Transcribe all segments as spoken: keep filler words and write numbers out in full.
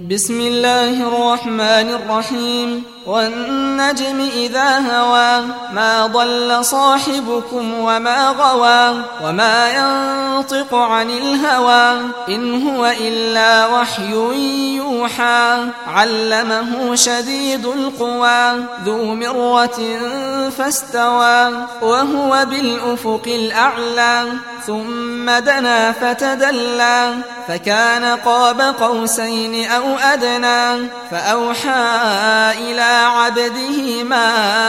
بسم الله الرحمن الرحيم والنجم إذا هوى ما ضل صاحبكم وما غوى وما ينطق عن الهوى إن هو إلا وحي يوحى علمه شديد القوى ذو مرة فاستوى وهو بالأفق الأعلى ثم دنا فتدلى فكان قاب قوسين أو أدنى فأوحى إلى عبده ما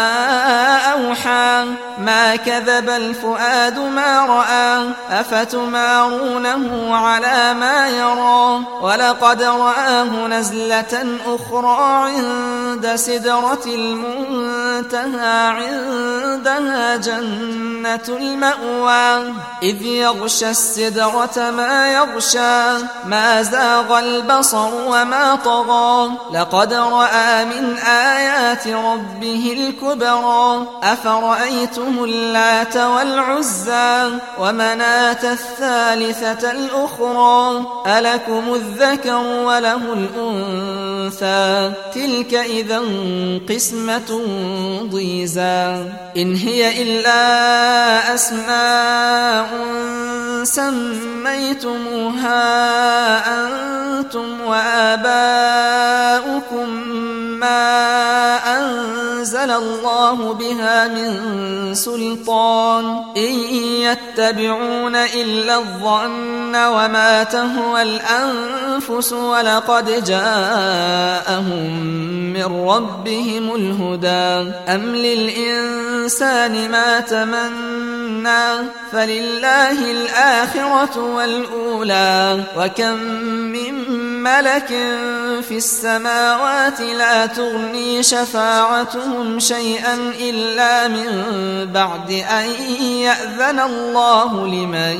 أوحى ما كذب الفؤاد ما رأى أفتمارونه على ما يرى ولقد رآه نزلة أخرى عند سدرة المنتهى عندها جنة المأوى إذ يغشى السدرة ما يغشى ما زاغ البصر وما طغى لقد رأى من آيات ربه الكبرى أفرأيتم اللات والعزى ومناة الثالثة الأخرى ألكم الذكر وله الأنثى تلك إذا قسمة ضيزى إن هي إلا أسماء سميتموها أنتم وآباؤكم ما أنزل الله بها من سلطان إن يتبعون إلا الظن وما تهوى الأنفس ولقد جاءهم من ربهم الهدى أم للإنسان ما تمنى فلله الآخرة والأولى وكم من ملك في السماوات لا تغني شفاعتهم شيئا إلا من بعد أن يأذن الله لمن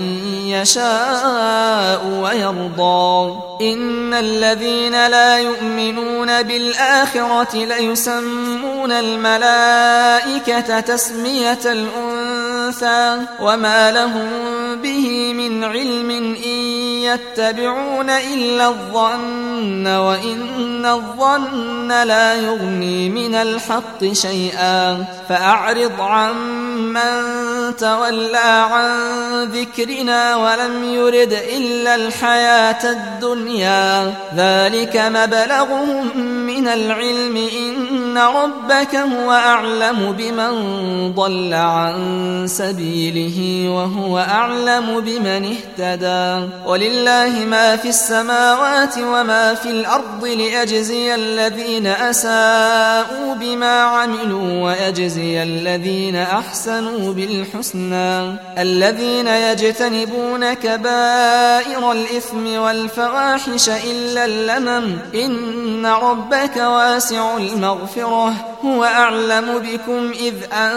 يشاء ويرضى إن الذين لا يؤمنون بالآخرة ليسمون الملائكة تسمية الأنثى وما لهم به من علم إن يتبعون إلا الظن وإن الظن لا يغني من الحق شيئا فأعرض عن من تولى عن ذكرنا ولم يرد إلا الحياة الدنيا ذلك مبلغهم من العلم إن ربك هو أعلم بمن ضل عن سبيله وهو أعلم بمن اهتدى ولله ما في السماوات وما في الأرض ليجزي الذين أساءوا بما عملوا ويجزي الذين أحسنوا بالحسنى الذين يجتنبون كبائر الإثم والفواحش إلا اللمم إن ربك واسع المغفرة هو أعلم بكم إذ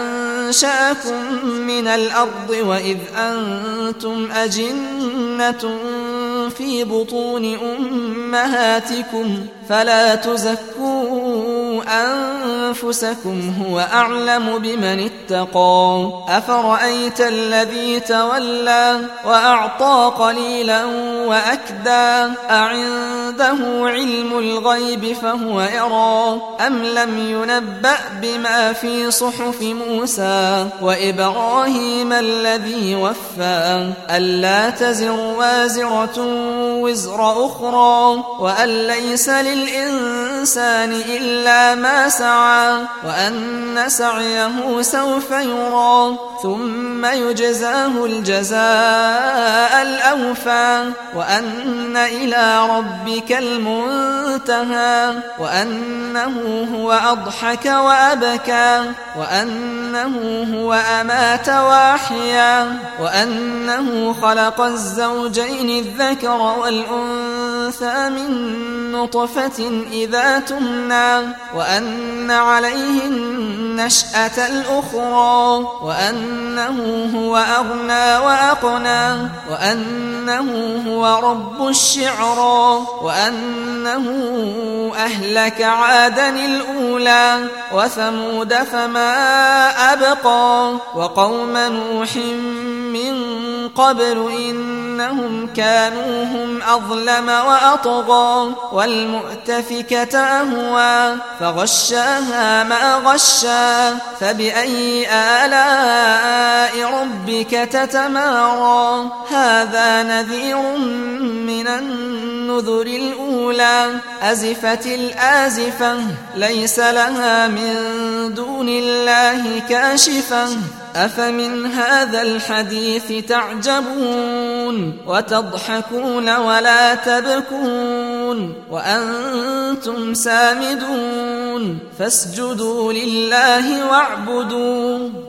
أنشأكم من الأرض وإذ أنتم أجنة في بطون أمهاتكم فلا تزكوا أنفسكم هو أعلم بمن اتقى أفرأيت الذي تولى وأعطى قليلا وأكدى أعنده علم الغيب فهو يرى أم لم ينبأ بما في صحف موسى وإبراهيم الذي وفى ألا تزر وازرة وزر أخرى وأن ليس للإنسان إلا ما سعى وأن سعيه سوف يرى ثم يجزاه الجزاء الأوفى وأن إلى ربك المنتهى وأنه هو أضحك وأبكى وأنه هو أمات وأحيا وأنه خلق الزوجين الذكر والأنثى من نطفة إذا تمنى وأن عليه النشأة الأخرى وأنه هو أغنى وأقنى وأنه هو رب الشعرى وأنه أهلك عادا الأولى وثمود فما أبقى وقوم نوح من قبل إن إنهم كانوا هم أظلم وأطغى والمؤتفكة أهوى فغشاها ما غشا فبأي آلاء ربك تتمارى هذا نذير من النذر الأولى أزفت الآزفة ليس لها من دون الله كاشفة أفمن هذا الحديث تعجبون وتضحكون ولا تبكون وأنتم سامدون فاسجدوا لله واعبدوا